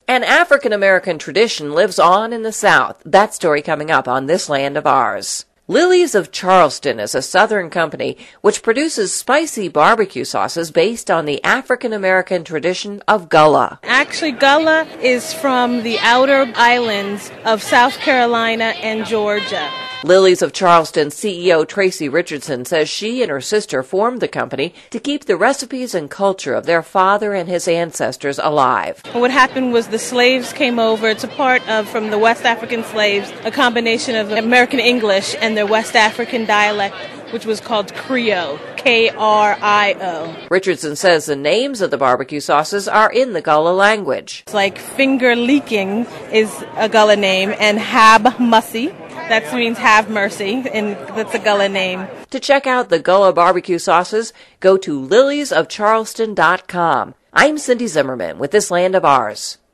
An African-American tradition lives on in the South. That story coming up on This Land of Ours. Lily's of Charleston is a Southern company which produces spicy barbecue sauces based on the African-American tradition of gullah. Actually, gullah is from the outer islands of South Carolina and Georgia. Lily's of Charleston CEO Tracy Richardson says she and her sister formed the company to keep the recipes and culture of their father and his ancestors alive. What happened was the slaves came over. It's a part of, from the West African slaves, a combination of American English and their West African dialect, which was called Creole, K-R-I-O. Richardson says the names of the barbecue sauces are in the Gullah language. It's like finger licking is a Gullah name, and hab mussy, that means have mercy, and that's a Gullah name. To check out the Gullah barbecue sauces, go to liliesofcharleston.com. I'm Cindy Zimmerman with This Land of Ours.